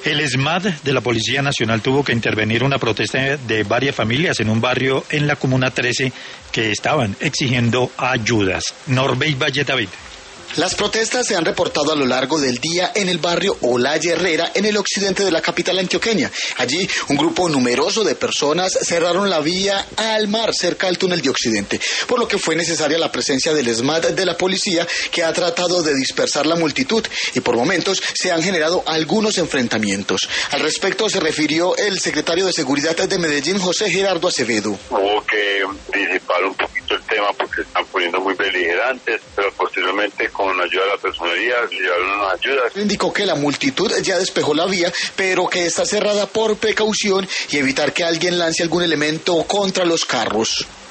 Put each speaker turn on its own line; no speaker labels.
El ESMAD de la Policía Nacional tuvo que intervenir una protesta de varias familias en un barrio en la Comuna 13 que estaban exigiendo ayudas. Norbey Valle David.
Las protestas se han reportado a lo largo del día en el barrio Olaya Herrera, en el occidente de la capital antioqueña. Allí, un grupo numeroso de personas cerraron la vía al mar cerca del túnel de Occidente, por lo que fue necesaria la presencia del ESMAD de la policía, que ha tratado de dispersar la multitud y por momentos se han generado algunos enfrentamientos. Al respecto se refirió el secretario de Seguridad de Medellín, José Gerardo Acevedo.
Hubo que disipar un poquito el tema porque se están poniendo muy beligerantes, pero posteriormente con ayuda de la personería llevaron unas ayudas.
Indicó que la multitud ya despejó la vía, pero que está cerrada por precaución y evitar que alguien lance algún elemento contra los carros.